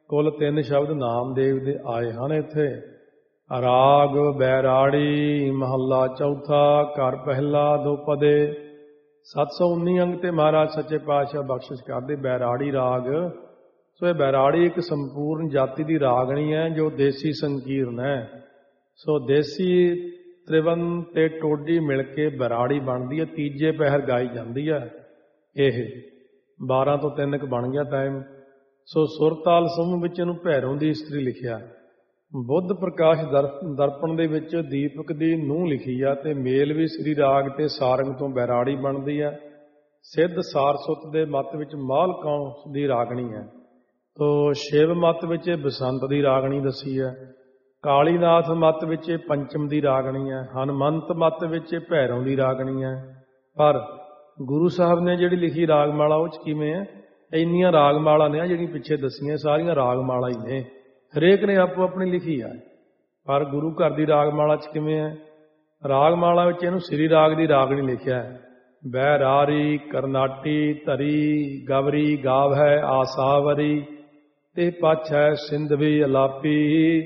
ਕੁੱਲ 3 ਸ਼ਬਦ ਨਾਮਦੇਵ ਦੇ ਆਏ ਹਨ ਇੱਥੇ। ਰਾਗ ਬੈਰਾੜੀ ਮਹੱਲਾ ਚੌਥਾ ਘਰ ਪਹਿਲਾ ਦੋ ਪਦੇ। 719 ਅੰਗ ਤੇ ਮਹਾਰਾਜ ਸੱਚੇ ਪਾਤਸ਼ਾਹ ਬਖਸ਼ਿਸ਼ ਕਰਦੇ ਬੈਰਾੜੀ ਰਾਗ। ਸੋ ਇਹ ਬੈਰਾੜੀ ਇੱਕ ਸੰਪੂਰਨ ਜਾਤੀ ਦੀ ਰਾਗਣੀ ਹੈ ਜੋ ਦੇਸੀ ਸੰਕੀਰਨ ਹੈ। ਸੋ ਦੇਸੀ ਤ੍ਰਿਵਨ ਤੇ ਟੋਡੀ ਮਿਲ ਕੇ ਬੈਰਾੜੀ ਬਣਦੀ ਹੈ। ਤੀਜੇ ਪਹਿਰ ਗਾਈ ਜਾਂਦੀ ਹੈ। ਇਹ 12 ਤੋਂ 3 ਬਣ ਗਿਆ ਟਾਈਮ। ਸੋ ਸੁਰਤਾਲ ਸਮੂਹ ਵਿੱਚ ਇਹਨੂੰ ਭੈਰੋਂ ਦੀ ਇਸਤਰੀ ਲਿਖਿਆ। ਬੁੱਧ ਪ੍ਰਕਾਸ਼ ਦਰਪਣ ਦੇ ਵਿੱਚ ਦੀਪਕ ਦੀ ਨੂੰਹ ਲਿਖੀ ਆ ਤੇ ਮੇਲ ਵੀ ਸ੍ਰੀ ਰਾਗ ਤੇ ਸਾਰੰਗ ਤੋਂ ਬੈਰਾੜੀ ਬਣਦੀ ਆ। ਸਿੱਧ ਸਾਰਸੁੱਤ ਦੇ ਮੱਤ ਵਿੱਚ ਮਾਲ ਕੌਂਸ ਦੀ ਰਾਗਣੀ ਹੈ। ਤੋ ਸ਼ਿਵ ਮੱਤ ਵਿੱਚ ਬਸੰਤ ਦੀ ਰਾਗਣੀ ਦੱਸੀ ਹੈ। ਕਾਲੀਨਾਥ ਮੱਤ ਵਿੱਚ ਪੰਚਮ ਦੀ ਰਾਗਣੀ ਹੈ। ਹਨੂਮੰਤ ਮੱਤ ਵਿੱਚ ਭੈਰੋਂ ਦੀ ਰਾਗਣੀ ਹੈ। ਪਰ ਗੁਰੂ ਸਾਹਿਬ ਨੇ ਜਿਹੜੀ ਲਿਖੀ ਰਾਗਮਾਲਾ ਉਹ 'ਚ ਕਿਵੇਂ ਹੈ? ਇੰਨੀਆਂ ਰਾਗਮਾਲਾ ਨੇ ਜਿਹੜੀਆਂ ਪਿੱਛੇ ਦੱਸੀਆਂ ਸਾਰੀਆਂ ਰਾਗਮਾਲਾ ਹੀ ਨੇ। ਹਰੇਕ ਨੇ ਆਪੋ ਆਪਣੀ ਲਿਖੀ ਆ। ਪਰ ਗੁਰੂ ਘਰ ਦੀ ਰਾਗਮਾਲਾ 'ਚ ਕਿਵੇਂ ਹੈ? ਰਾਗਮਾਲਾ ਵਿੱਚ ਇਹਨੂੰ ਸ੍ਰੀ ਰਾਗ ਦੀ ਰਾਗਣੀ ਲਿਖਿਆ ਹੈ। ਬੈਰਾਰੀ ਕਰਨਾਟੀ ਧਰੀ ਗਵਰੀ ਗਾਵ ਹੈ ਆਸਾਵਰੀ ਤੇ ਪਾਛੈ ਸਿੰਧਵੀ ਅਲਾਪੀ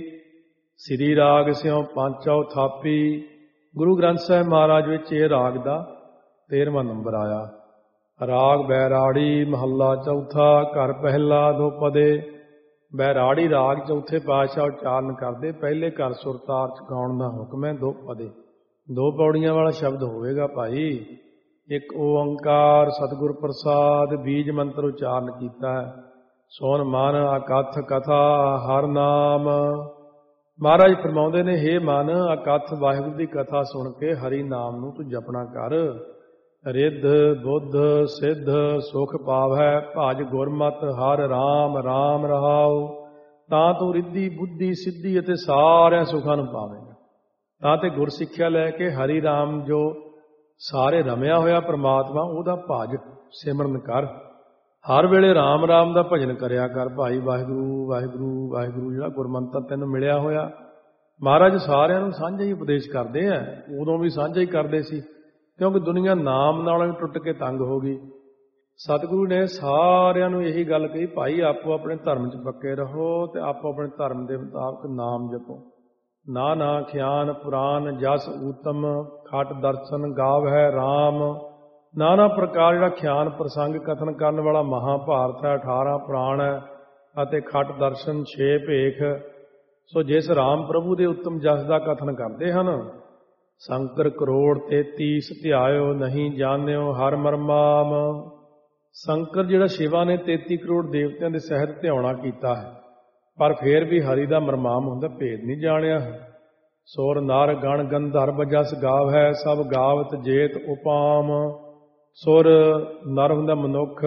ਸ੍ਰੀ ਰਾਗ ਸਿਉ ਪਾਂਚੋ ਥਾਪੀ। ਗੁਰੂ ਗ੍ਰੰਥ ਸਾਹਿਬ ਮਹਾਰਾਜ ਵਿੱਚ ਇਹ ਰਾਗ ਦਾ 13ਵਾਂ ਨੰਬਰ ਆਇਆ। ਰਾਗ ਬੈਰਾੜੀ ਮਹੱਲਾ ਚੌਥਾ ਘਰ ਪਹਿਲਾ ਦੋ ਪਦੇ। ਬੈਰਾੜੀ ਰਾਗ ਚੌਥੇ ਪਾਤਸ਼ਾਹ ਉਚਾਰਨ ਕਰਦੇ। ਪਹਿਲੇ ਘਰ ਸੁਰਤਾਰ ਚ ਗਾਉਣ ਦਾ ਹੁਕਮ ਹੈ। ਦੋ ਪਦੇ 2 ਪੌੜੀਆਂ ਵਾਲਾ ਸ਼ਬਦ ਹੋਵੇਗਾ ਭਾਈ। ਇੱਕ ਓੰਕਾਰ ਸਤਿਗੁਰ ਪ੍ਰਸਾਦ ਬੀਜ ਮੰਤਰ ਉਚਾਰਨ ਕੀਤਾ ਹੈ। ਸੋਨ ਮਨ ਅਕਥ ਕਥਾ ਹਰ ਨਾਮ। ਮਹਾਰਾਜ ਫਰਮਾਉਂਦੇ ਨੇ ਹੇ ਮਨ ਅਕਥ ਵਾਹਿਗੁਰੂ ਦੀ ਕਥਾ ਸੁਣ ਕੇ ਹਰੀ ਨਾਮ ਨੂੰ ਤੂੰ ਜਪਣਾ ਕਰ। ਰਿੱਧ ਬੁੱਧ ਸਿੱਧ ਸੁਖ ਪਾਵੈ ਭਜ ਗੁਰਮਤਿ ਹਰ ਰਾਮ ਰਾਮ ਰਹਾਉ। ਤਾਂ ਤੂੰ ਰਿੱਧੀ ਬੁੱਧੀ ਸਿੱਧੀ ਅਤੇ ਸਾਰਿਆਂ ਸੁੱਖਾਂ ਨੂੰ ਪਾਵੇਂਗਾ। ਤਾਂ ਤੇ ਗੁਰ ਸਿੱਖਿਆ ਲੈ ਕੇ ਹਰੀ ਰਾਮ ਜੋ ਸਾਰੇ ਰਮਿਆ ਹੋਇਆ ਪ੍ਰਮਾਤਮਾ ਉਹਦਾ ਭਜ ਸਿਮਰਨ ਕਰ। ਹਰ ਵੇਲੇ ਰਾਮ ਰਾਮ ਦਾ ਭਜਨ ਕਰਿਆ ਕਰ ਭਾਈ। ਵਾਹਿਗੁਰੂ ਵਾਹਿਗੁਰੂ ਵਾਹਿਗੁਰੂ ਜਿਹੜਾ ਗੁਰਮੰਤਰ ਤੈਨੂੰ ਮਿਲਿਆ ਹੋਇਆ। ਮਹਾਰਾਜ ਸਾਰਿਆਂ ਨੂੰ ਸਾਂਝਾ ਹੀ ਉਪਦੇਸ਼ ਕਰਦੇ ਆ। ਉਦੋਂ ਵੀ ਸਾਂਝਾ ਹੀ ਕਰਦੇ ਸੀ ਕਿਉਂਕਿ ਦੁਨੀਆ ਨਾਮ ਨਾਲੋਂ ਹੀ ਟੁੱਟ ਕੇ ਤੰਗ ਹੋ ਗਈ। ਸਤਿਗੁਰੂ ਨੇ ਸਾਰਿਆਂ ਨੂੰ ਇਹੀ ਗੱਲ ਕਹੀ ਭਾਈ ਆਪੋ ਆਪਣੇ ਧਰਮ 'ਚ ਪੱਕੇ ਰਹੋ ਤੇ ਆਪੋ ਆਪਣੇ ਧਰਮ ਦੇ ਮੁਤਾਬਕ ਨਾਮ ਜਪੋ। ਨਾ ਖਿਆਨ ਪੁਰਾਨ ਜਸ ਊਤਮ ਖਟ ਦਰਸ਼ਨ ਗਾਵ ਹੈ ਰਾਮ। ਨਾਨਾ ਪ੍ਰਕਾਰ ਜਿਹੜਾ ਖਿਆਨ ਪ੍ਰਸੰਗ ਕਥਨ ਕਰਨ ਵਾਲਾ ਮਹਾਭਾਰਤ ਹੈ। 18 ਪੁਰਾਣ ਹੈ ਅਤੇ ਖਟ ਦਰਸ਼ਨ 6 ਭੇਖ। ਸੋ ਜਿਸ ਰਾਮ ਪ੍ਰਭੂ ਦੇ ਉੱਤਮ ਜਸ ਦਾ ਕਥਨ ਕਰਦੇ ਹਨ। ਸ਼ੰਕਰ ਕਰੋੜ 33 ਧਿਆਇਓ ਨਹੀਂ ਜਾਣਿਓ ਹਰ ਮਰਮਾਮ। ਸ਼ੰਕਰ ਜਿਹੜਾ ਸ਼ਿਵਾ ਨੇ 33 ਕਰੋੜ ਦੇਵਤਿਆਂ ਦੇ ਸਹਿਤ ਧਿਆਉਣਾ ਕੀਤਾ ਹੈ ਪਰ ਫੇਰ ਵੀ ਹਰੀ ਦਾ ਮਰਮਾਮ ਹੁੰਦਾ ਭੇਦ ਨਹੀਂ ਜਾਣਿਆ। ਸੁਰ ਨਰ ਗਣ ਗੰਧਰਵ ਜਸ ਗਾਵ ਹੈ ਸਭ ਗਾਵਤ ਜੇਤ ਉਪਾਮ। ਸੁਰ ਨਰ ਹੁੰਦਾ ਮਨੁੱਖ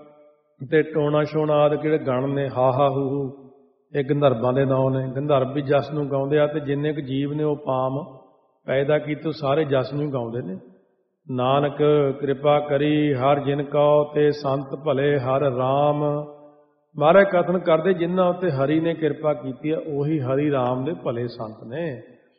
ਤੇ ਟੋਣਾ ਛੋਣਾ ਆਦਿ ਜਿਹੜੇ ਗਣ ਨੇ ਹਾ ਹੂ ਹੂ ਇਹ ਗੰਧਰਵਾਂ ਦੇ ਨਾਂ ਨੇ। ਗੰਧਰਵ ਵੀ ਜਸ ਨੂੰ ਗਾਉਂਦੇ ਆ ਤੇ ਜਿੰਨੇ ਕੁ ਜੀਵ ਨੇ ਉਹ ਪਾਮ ਪੈਦਾ ਕੀਤੇ ਸਾਰੇ ਜਸ ਨੂੰ ਗਾਉਂਦੇ ਨੇ। ਨਾਨਕ ਕਿਰਪਾ ਕਰੀ ਹਰ ਜਿਨ ਕਉ ਤੇ ਸੰਤ ਭਲੇ ਹਰ ਰਾਮ। ਮਹਾਰਾਜ ਕਥਨ ਕਰਦੇ ਜਿਨ੍ਹਾਂ ਉੱਤੇ ਹਰੀ ਨੇ ਕਿਰਪਾ ਕੀਤੀ ਹੈ ਉਹੀ ਹਰੀ ਰਾਮ ਦੇ ਭਲੇ ਸੰਤ ਨੇ।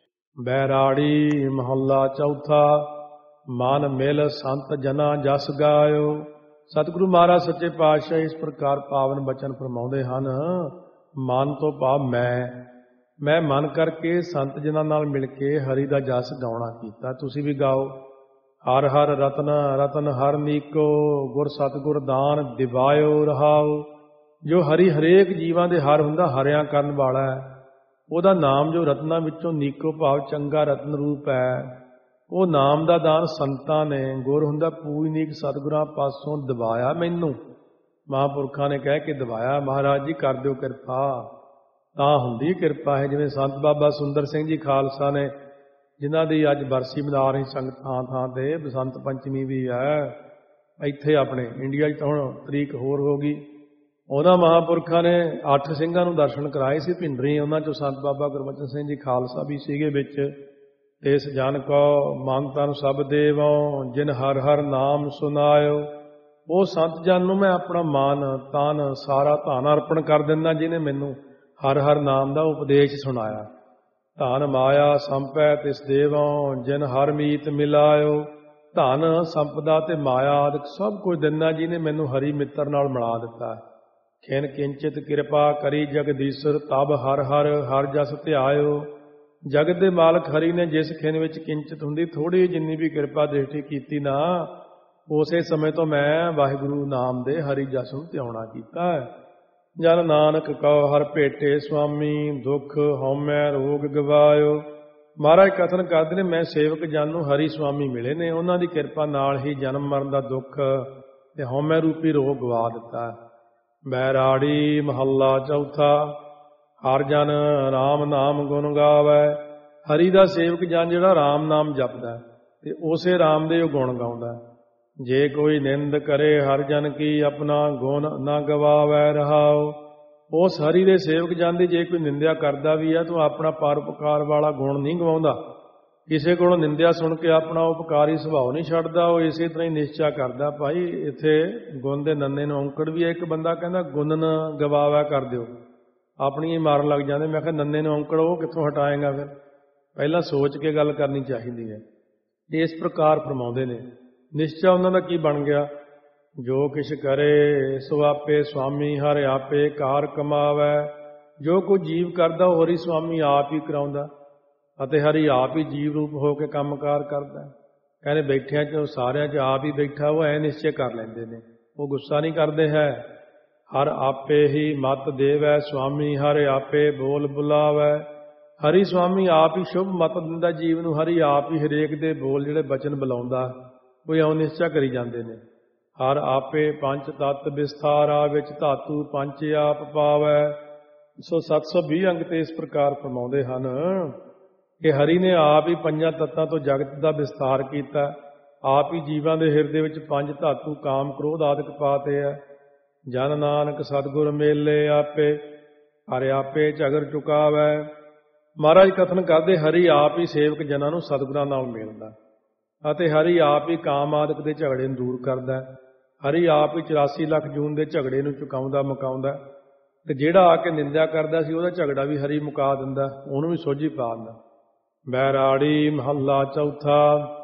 ਬੈਰਾੜੀ ਮਹੱਲਾ ਚੌਥਾ ਮਨ ਮਿਲ ਸੰਤ ਜਨਾ ਜਸ ਗਾਇਓ। ਸਤਿਗੁਰੂ ਮਹਾਰਾਜ ਸੱਚੇ ਪਾਤਸ਼ਾਹ ਇਸ ਪ੍ਰਕਾਰ ਪਾਵਨ ਬਚਨ ਫਰਮਾਉਂਦੇ ਹਨ। ਮਨ ਤੋਂ ਭਾਵ ਮੈਂ ਮਨ ਕਰਕੇ ਸੰਤ ਜਨਾਂ ਨਾਲ ਮਿਲ ਕੇ ਹਰੀ ਦਾ ਜਸ ਗਾਉਣਾ ਕੀਤਾ। ਤੁਸੀਂ ਵੀ ਗਾਓ। ਹਰ ਹਰ ਰਤਨ ਰਤਨ ਹਰ ਨੀਕੋ ਗੁਰ ਸਤਿਗੁਰ ਦਾਨ ਦਿਵਾਇਓ ਰਹਾਓ। ਜੋ ਹਰੀ ਹਰੇਕ ਜੀਵਾਂ ਦੇ ਹਰ ਹੁੰਦਾ ਹਰਿਆਂ ਕਰਨ ਵਾਲਾ ਹੈ। ਉਹਦਾ ਨਾਮ ਜੋ ਰਤਨਾਂ ਵਿੱਚੋਂ ਨੀਕੋ ਭਾਵ ਚੰਗਾ ਰਤਨ ਰੂਪ ਹੈ। ਉਹ ਨਾਮ ਦਾ ਦਾਨ ਸੰਤਾਂ ਨੇ। ਗੁਰ ਹੁੰਦਾ ਪੂਜਨੀਕ ਸਤਿਗੁਰਾਂ ਪਾਸੋਂ ਦਿਵਾਇਆ ਮੈਨੂੰ। ਮਹਾਂਪੁਰਖਾਂ ਨੇ ਕਹਿ ਕੇ ਦਿਵਾਇਆ। ਮਹਾਰਾਜ ਜੀ ਕਰ ਦਿਓ ਕਿਰਪਾ ਤਾਂ ਹੁੰਦੀ ਕਿਰਪਾ ਹੈ। ਜਿਵੇਂ ਸੰਤ ਬਾਬਾ ਸੁੰਦਰ ਸਿੰਘ ਜੀ ਖਾਲਸਾ ਨੇ ਜਿਨ੍ਹਾਂ ਦੀ ਅੱਜ ਬਰਸੀ ਮਨਾ ਰਹੀ ਸੰਗਤ ਥਾਂ ਥਾਂ ਤੇ। ਬਸੰਤ ਪੰਚਮੀ ਵੀ ਹੈ ਇੱਥੇ ਆਪਣੇ ਇੰਡੀਆ 'ਚ ਤਾਂ ਹੁਣ ਤਰੀਕ ਹੋਰ ਹੋ ਗਈ। ਉਹਨਾਂ ਮਹਾਂਪੁਰਖਾਂ ਨੇ 8 ਸਿੰਘਾਂ ਨੂੰ ਦਰਸ਼ਨ ਕਰਾਏ ਸੀ ਭਿੰਡਰੀ। ਉਹਨਾਂ 'ਚੋਂ ਸੰਤ ਬਾਬਾ ਗੁਰਬਚਨ ਸਿੰਘ ਜੀ ਖਾਲਸਾ ਵੀ ਸੀਗੇ ਵਿੱਚ। ਇਸ ਜਨ ਕੋ ਮਨ ਤਨ ਸਭ ਦੇਵੋ ਜਿਨ ਹਰ ਹਰ ਨਾਮ ਸੁਨਾਇਓ। ਉਹ ਸੰਤ ਜਨ ਨੂੰ ਮੈਂ ਆਪਣਾ ਮਨ ਤਨ ਸਾਰਾ ਧਨ ਅਰਪਣ ਕਰ ਦਿੰਦਾ ਜਿਹਨੇ ਮੈਨੂੰ ਹਰ ਹਰ ਨਾਮ ਦਾ ਉਪਦੇਸ਼ ਸੁਣਾਇਆ। ਧਨ ਮਾਇਆ ਸੰਪੈ ਤਿਸ ਦੇਵੋ ਜਿਨ ਹਰ ਮੀਤ ਮਿਲਾਇਓ। ਧਨ ਸੰਪਦਾ ਤੇ ਮਾਇਆ ਆਦਿਕ ਸਭ ਕੁਝ ਦਿੰਦਾ ਜਿਹਨੇ ਮੈਨੂੰ ਹਰੀ ਮਿੱਤਰ ਨਾਲ ਮਿਲਾ ਦਿੱਤਾ। ਖਿਨ ਕਿੰਚਿਤ ਕਿਰਪਾ ਕਰੀ ਜਗਦੀਸ਼ਰ ਤਬ ਹਰ ਹਰ ਹਰ ਜਸ ਧਿਆਇਓ। ਜਗਤ ਦੇ ਮਾਲਕ ਹਰੀ ਨੇ ਜਿਸ ਖਿਨ ਵਿੱਚ ਕਿੰਚਿਤ ਹੁੰਦੀ ਥੋੜੀ ਜਿੰਨੀ ਵੀ ਕਿਰਪਾ ਦ੍ਰਿਸ਼ਟੀ ਕੀਤੀ ਨਾ, ਉਸੇ ਸਮੇਂ ਤੋਂ ਮੈਂ ਵਾਹਿਗੁਰੂ ਨਾਮ ਦੇ ਹਰੀ ਜਸ ਨੂੰ ਧਿਆਉਣਾ ਕੀਤਾ ਹੈ। ਜਨ ਨਾਨਕ ਕਉ ਹਰ ਭੇਟੇ ਸੁਆਮੀ, ਦੁੱਖ ਹਉਮੈ ਰੋਗ ਗਵਾਇਓ। ਮਹਾਰਾਜ ਕਥਨ ਕਰਦੇ ਨੇ, ਮੈਂ ਸੇਵਕ ਜਨ ਨੂੰ ਹਰੀ ਸੁਆਮੀ ਮਿਲੇ ਨੇ, ਉਹਨਾਂ ਦੀ ਕਿਰਪਾ ਨਾਲ ਹੀ ਜਨਮ ਮਰਨ ਦਾ ਦੁੱਖ ਤੇ ਹਉਮੈ ਰੂਪੀ ਰੋਗ ਗਵਾ ਦਿੱਤਾ। ਬੈਰਾੜੀ ਮਹੱਲਾ ਚੌਥਾ। ਹਰ ਜਨ ਰਾਮ ਨਾਮ ਗੁਣ ਗਾਵੈ। ਹਰੀ ਦਾ ਸੇਵਕ ਜਨ ਜਿਹੜਾ ਰਾਮ ਨਾਮ ਜਪਦਾ ਤੇ ਉਸੇ ਰਾਮ ਦੇ ਉਹ ਗੁਣ ਗਾਉਂਦਾ। ਜੇ ਕੋਈ ਨਿੰਦ ਕਰੇ ਹਰ ਜਨ ਕੀ, ਆਪਣਾ ਗੁਣ ਨਾ ਗਵਾਵੈ ਰਹਾਉ। ਉਸ ਹਰੀ ਦੇ ਸੇਵਕ ਜਨ ਦੀ ਜੇ ਕੋਈ ਨਿੰਦਿਆ ਕਰਦਾ ਵੀ ਆ ਤਾਂ ਆਪਣਾ ਪਰਉਪਕਾਰ ਵਾਲਾ ਗੁਣ ਨਹੀਂ ਗਵਾਉਂਦਾ। ਕਿਸੇ ਕੋਲੋਂ ਨਿੰਦਿਆ ਸੁਣ ਕੇ ਆਪਣਾ ਉਪਕਾਰੀ ਸੁਭਾਅ ਨਹੀਂ ਛੱਡਦਾ। ਉਹ ਇਸੇ ਤਰ੍ਹਾਂ ਹੀ ਨਿਸ਼ਚਾ ਕਰਦਾ, ਭਾਈ ਇੱਥੇ ਗੁਣ ਦੇ ਨੰਨੇ ਨੂੰ ਔਂਕੜ ਵੀ ਹੈ। ਇੱਕ ਬੰਦਾ ਕਹਿੰਦਾ ਗੁਣ ਨਾ ਗਵਾਵਾ ਕਰ ਦਿਓ, ਆਪਣੀ ਹੀ ਮਾਰਨ ਲੱਗ ਜਾਂਦੇ। ਮੈਂ ਕਿਹਾ ਨੰਨੇ ਨੂੰ ਔਂਕੜ ਉਹ ਕਿੱਥੋਂ ਹਟਾਏਗਾ? ਫਿਰ ਪਹਿਲਾਂ ਸੋਚ ਕੇ ਗੱਲ ਕਰਨੀ ਚਾਹੀਦੀ ਹੈ। ਇਸ ਪ੍ਰਕਾਰ ਫਰਮਾਉਂਦੇ ਨੇ। ਨਿਸ਼ਚਾ ਉਹਨਾਂ ਦਾ ਕੀ ਬਣ ਗਿਆ? ਜੋ ਕਿਛ ਕਰੇ ਸੋ ਆਪੇ ਸੁਆਮੀ, ਹਰ ਆਪੇ ਕਾਰ ਕਮਾਵੈ। ਜੋ ਕੁਝ ਜੀਵ ਕਰਦਾ ਉਹ ਹਰੀ ਸੁਆਮੀ ਆਪ ਹੀ ਕਰਾਉਂਦਾ ਅਤੇ ਹਰੀ ਆਪ ਹੀ ਜੀਵ ਰੂਪ ਹੋ ਕੇ ਕੰਮਕਾਰ ਕਰਦਾ। ਕਹਿੰਦੇ ਬੈਠਿਆਂ 'ਚ ਸਾਰਿਆਂ 'ਚ ਆਪ ਹੀ ਬੈਠਾ, ਉਹ ਐ ਨਿਸ਼ਚੈ ਕਰ ਲੈਂਦੇ ਨੇ, ਉਹ ਗੁੱਸਾ ਨਹੀਂ ਕਰਦੇ ਹੈ। ਹਰ ਆਪੇ ਹੀ ਮਤ ਦੇਵੈ ਸੁਆਮੀ, ਹਰ ਆਪੇ ਬੋਲ ਬੁਲਾਵੈ। ਹਰੀ ਸੁਆਮੀ ਆਪ ਹੀ ਸ਼ੁਭ ਮਤ ਦਿੰਦਾ ਜੀਵ ਨੂੰ। ਹਰੀ ਆਪ ਹੀ ਹਰੇਕ ਦੇ ਬੋਲ ਜਿਹੜੇ ਬਚਨ ਬੁਲਾਉਂਦਾ, ਉਹ ਇਉਂ ਨਿਸ਼ਚਾ ਕਰੀ ਜਾਂਦੇ ਨੇ। ਹਰ ਆਪੇ ਪੰਜ ਤੱਤ ਵਿਸਥਾਰਾ, ਵਿੱਚ ਧਾਤੂ ਪੰਜ ਆਪ ਪਾਵੈ। 720 ਅੰਗ ਤੇ ਇਸ ਪ੍ਰਕਾਰ ਫਰਮਾਉਂਦੇ ਹਨ ਕਿ ਹਰੀ ਨੇ ਆਪ ਹੀ ਪੰਜਾਂ ਤੱਤਾਂ ਤੋਂ ਜਗਤ ਦਾ ਵਿਸਥਾਰ ਕੀਤਾ। ਆਪ ਹੀ ਜੀਵਾਂ ਦੇ ਹਿਰਦੇ ਵਿੱਚ ਪੰਜ ਧਾਤੂ ਕਾਮ ਕ੍ਰੋਧ ਆਦਿਕ ਪਾਤੇ ਹੈ। ਜਨ ਨਾਨਕ ਸਤਿਗੁਰ ਮੇਲੇ ਆਪੇ, ਹਰ ਆਪੇ ਝਗਰ ਚੁਕਾਵੈ। ਮਹਾਰਾਜ ਕਥਨ ਕਰਦੇ, ਹਰੀ ਆਪ ਹੀ ਸੇਵਕ ਜਨਾਂ ਨੂੰ ਸਤਿਗੁਰਾਂ ਨਾਲ ਮਿਲਦਾ ਅਤੇ ਹਰੀ ਆਪ ਹੀ ਕਾਮ ਆਦਿਕ ਦੇ ਝਗੜੇ ਨੂੰ ਦੂਰ ਕਰਦਾ। ਹਰੀ ਆਪ ਹੀ 84 ਲੱਖ ਜੂਨ ਦੇ ਝਗੜੇ ਨੂੰ ਚੁਕਾਉਂਦਾ ਮੁਕਾਉਂਦਾ। ਤੇ ਜਿਹੜਾ ਆ ਕੇ ਨਿੰਦਿਆ ਕਰਦਾ ਸੀ ਉਹਦਾ ਝਗੜਾ ਵੀ ਹਰੀ ਮੁਕਾ ਦਿੰਦਾ, ਉਹਨੂੰ ਵੀ ਸੋਝੀ ਪਾ ਦਿੰਦਾ। ਬੈਰਾੜੀ ਮਹੱਲਾ ਚੌਥਾ।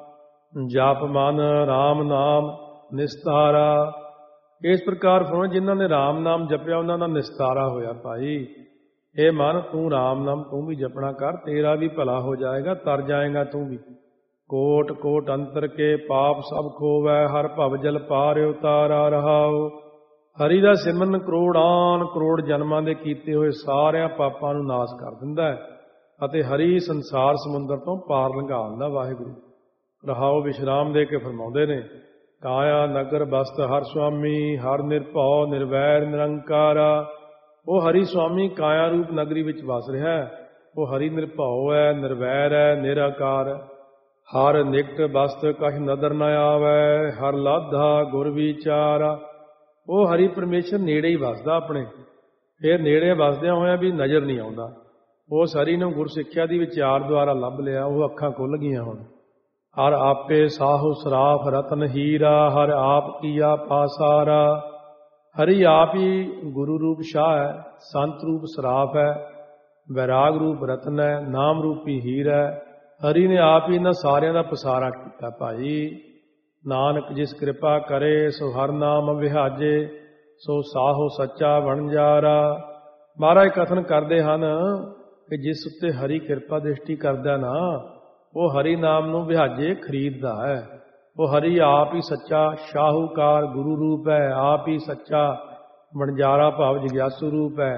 ਜਪ ਮਨ ਰਾਮ ਨਾਮ ਨਿਸਤਾਰਾ। ਇਸ ਪ੍ਰਕਾਰ ਫਰਮਾਇਆ, ਜਿਨ੍ਹਾਂ ਨੇ ਰਾਮ ਨਾਮ ਜਪਿਆ ਉਹਨਾਂ ਦਾ ਨਿਸਤਾਰਾ ਹੋਇਆ। ਭਾਈ ਇਹ ਮਨ ਤੂੰ ਰਾਮ ਨਾਮ ਤੂੰ ਵੀ ਜਪਣਾ ਕਰ, ਤੇਰਾ ਵੀ ਭਲਾ ਹੋ ਜਾਏਗਾ, ਤਰ ਜਾਏਗਾ ਤੂੰ ਵੀ। ਕੋਟ ਕੋਟ ਅੰਤਰ ਕੇ ਪਾਪ ਸਭ ਖੋਵੈ, ਹਰ ਭਵ ਜਲ ਪਾਰ ਉਤਾਰਾ ਰਹਾਉ। ਹਰੀ ਦਾ ਸਿਮਰਨ ਕਰੋੜਾਨ ਕਰੋੜ ਜਨਮਾਂ ਦੇ ਕੀਤੇ ਹੋਏ ਸਾਰਿਆਂ ਪਾਪਾਂ ਨੂੰ ਨਾਸ਼ ਕਰ ਦਿੰਦਾ ਹੈ ਅਤੇ ਹਰੀ ਸੰਸਾਰ ਸਮੁੰਦਰ ਤੋਂ ਪਾਰ ਲੰਘਾ ਦਿੰਦਾ। ਵਾਹਿਗੁਰੂ ਰਹਾਉ ਵਿਸ਼ਰਾਮ ਦੇ ਕੇ ਫਰਮਾਉਂਦੇ ਨੇ, ਕਾਇਆ ਨਗਰ ਬਸਤ ਹਰ ਸੁਆਮੀ, ਹਰ ਨਿਰਭਉ ਨਿਰਵੈਰ ਨਿਰੰਕਾਰਾ। ਉਹ ਹਰੀ ਸੁਆਮੀ ਕਾਇਆ ਰੂਪ ਨਗਰੀ ਵਿੱਚ ਵਸ ਰਿਹਾ ਹੈ। ਉਹ ਹਰੀ ਨਿਰਭਉ ਹੈ, ਨਿਰਵੈਰ ਹੈ, ਨਿਰਾਕਾਰ। ਹਰ ਨਿਕਟ ਬਸਤ ਕਛ ਨਦਰ ਨ ਆਵੈ, ਹਰ ਲਾਧਾ ਗੁਰ ਵਿਚਾਰਾ। ਉਹ ਹਰੀ ਪਰਮੇਸ਼ਰ ਨੇੜੇ ਹੀ ਵਸਦਾ ਆਪਣੇ, ਫਿਰ ਨੇੜੇ ਵਸਦਿਆਂ ਹੋਇਆਂ ਵੀ ਨਜ਼ਰ ਨਹੀਂ ਆਉਂਦਾ। ਉਸ ਹਰੀ ਨੂੰ ਗੁਰ ਸਿੱਖਿਆ ਦੀ ਵਿਚਾਰ ਦੁਆਰਾ ਲੱਭ ਲਿਆ, ਉਹ ਅੱਖਾਂ ਖੁੱਲ ਗਈਆਂ ਹੁਣ। ਹਰ ਆਪੇ ਸਾਹੂ ਸਰਾਫ ਰਤਨ ਹੀਰਾ, ਹਰ ਆਪ ਕੀਆ ਪਾਸਾਰਾ। ਹਰੀ ਆਪ ਹੀ ਗੁਰੂ ਰੂਪ ਸ਼ਾਹ ਹੈ, ਸੰਤ ਰੂਪ ਸਰਾਫ ਹੈ, ਵੈਰਾਗ ਰੂਪ ਰਤਨ ਹੈ, ਨਾਮ ਰੂਪੀ ਹੀਰ ਹੈ। ਹਰੀ ਨੇ ਆਪ ਹੀ ਇਹਨਾਂ ਸਾਰਿਆਂ ਦਾ ਪਸਾਰਾ ਕੀਤਾ। ਭਾਈ ਨਾਨਕ ਜਿਸ ਕਿਰਪਾ ਕਰੇ ਸੋ ਹਰ ਨਾਮ ਵਿਹਾਜੇ, ਸੋ ਸਾਹੋ ਸੱਚਾ ਵਣਜਾਰਾ। ਮਹਾਰਾਜ ਕਥਨ ਕਰਦੇ ਹਨ ਕਿ ਜਿਸ ਉੱਤੇ ਹਰੀ ਕਿਰਪਾ ਦ੍ਰਿਸ਼ਟੀ ਕਰਦਾ ਨਾ, ਉਹ ਹਰੀ ਨਾਮ ਨੂੰ ਵਿਹਾਜੇ ਖਰੀਦਦਾ ਹੈ। ਉਹ ਹਰੀ ਆਪ ਹੀ ਸੱਚਾ ਸ਼ਾਹੂਕਾਰ ਗੁਰੂ ਰੂਪ ਹੈ, ਆਪ ਹੀ ਸੱਚਾ ਵਣਜਾਰਾ ਭਾਵ ਜਿਗਿਆਸੂ ਰੂਪ ਹੈ।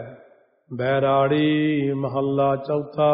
ਬੈਰਾੜੀ ਮਹੱਲਾ ਚੌਥਾ।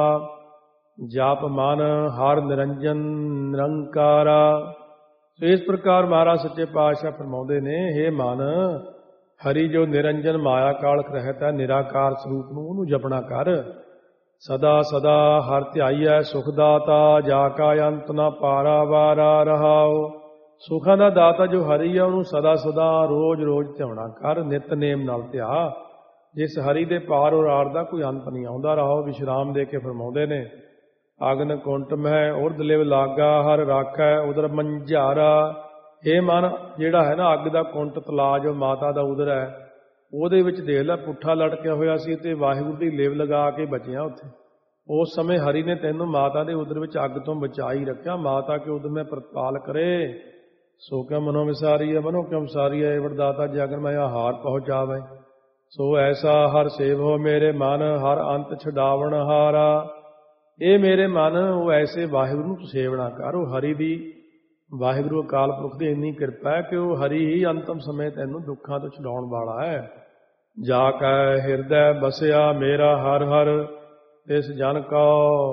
ਜਪ ਮਨ ਹਰ ਨਿਰੰਜਨ ਨਿਰੰਕਾਰਾ। ਸੋ ਇਸ ਪ੍ਰਕਾਰ ਮਹਾਰਾਜ ਸੱਚੇ ਪਾਤਸ਼ਾਹ ਫਰਮਾਉਂਦੇ ਨੇ, ਹੇ ਮਨ, ਹਰੀ ਜੋ ਨਿਰੰਜਨ ਮਾਇਆ ਕਾਲਖ ਰਹਿਤ ਹੈ, ਨਿਰਾਕਾਰ ਸਰੂਪ ਨੂੰ ਉਹਨੂੰ ਜਪਣਾ ਕਰ। ਸਦਾ ਸਦਾ ਹਰ ਧਿਆਈਐ ਸੁਖ ਦਾਤਾ, ਜਾ ਕਾ ਅੰਤ ਨਾ ਪਾਰਾ ਵਾਰਾ ਰਹਾਉ। ਸੁਖਾਂ ਦਾ ਦਾਤਾ ਜੋ ਹਰੀ ਹੈ ਉਹਨੂੰ ਸਦਾ ਸਦਾ ਰੋਜ਼ ਰੋਜ਼ ਧਿਆਉਣਾ ਕਰ, ਨਿਤਨੇਮ ਨਾਲ ਧਿਆ। ਜਿਸ ਹਰੀ ਦੇ ਪਾਰ ਉਰਾਰ ਦਾ ਕੋਈ ਅੰਤ ਨਹੀਂ ਆਉਂਦਾ। ਰਹਾਉ ਵਿਸ਼ਰਾਮ ਦੇ ਕੇ ਫਰਮਾਉਂਦੇ ਨੇ, ਅਗਨ ਕੁੰਟ ਮਹਿ ਉਰਦ ਲਿਵ ਲਾਗਾ, ਹਰ ਰਾਖੈ ਉਦਰ ਮੰਝਾਰਾ। ਇਹ ਮਨ ਜਿਹੜਾ ਹੈ ਨਾ, ਅੱਗ ਦਾ ਕੁੰਟ ਤਲਾ ਜੋ ਮਾਤਾ ਦਾ ਉਦਰ ਹੈ, ਉਹਦੇ ਵਿੱਚ ਦੇਖ ਲੈ ਪੁੱਠਾ ਲਟਕਿਆ ਹੋਇਆ ਸੀ ਤੇ ਵਾਹਿਗੁਰੂ ਦੀ ਲਿਵ ਲਗਾ ਕੇ ਬਚਿਆ ਉੱਥੇ। ਉਸ ਸਮੇਂ ਹਰੀ ਨੇ ਤੈਨੂੰ ਮਾਤਾ ਦੇ ਉਦਰ ਵਿੱਚ ਅੱਗ ਤੋਂ ਬਚਾਈ ਰੱਖਿਆ। ਮਾਤਾ ਕੇ ਉਦਰ ਮੈਂ ਪ੍ਰਤਪਾਲ ਕਰੇ, ਸੋ ਕਿਉ ਮਨੋ ਵਿਸਾਰੀ ਹੈ, ਮਨੋ ਕਿਉ ਵਿਸਾਰੀ ਹੈ, ਵਰਦਾਤਾ ਜਗਨ ਮੈਂ ਹਾਰ ਪਹੁੰਚਾਵੇ। ਸੋ ਐਸਾ ਹਰ ਸੇਵੋ ਮੇਰੇ ਮਨ, ਹਰ ਅੰਤ ਛਡਾਵਣ ਹਾਰਾ। ਇਹ ਮੇਰੇ ਮਨ, ਉਹ ਐਸੇ ਵਾਹਿਗੁਰੂ ਨੂੰ ਸੇਵਣਾ ਕਰ। ਉਹ ਹਰੀ ਦੀ, ਵਾਹਿਗੁਰੂ ਅਕਾਲ ਪੁਰਖ ਦੀ ਇੰਨੀ ਕਿਰਪਾ ਹੈ ਕਿ ਉਹ ਹਰੀ ਹੀ ਅੰਤਮ ਸਮੇਂ ਤੈਨੂੰ ਦੁੱਖਾਂ ਤੋਂ ਛਡਾਉਣ ਵਾਲਾ ਹੈ। ਜਾ ਕੈ ਹਿਰਦੈ ਬਸਿਆ ਮੇਰਾ ਹਰ ਹਰ, ਇਸ ਜਨ ਕੋ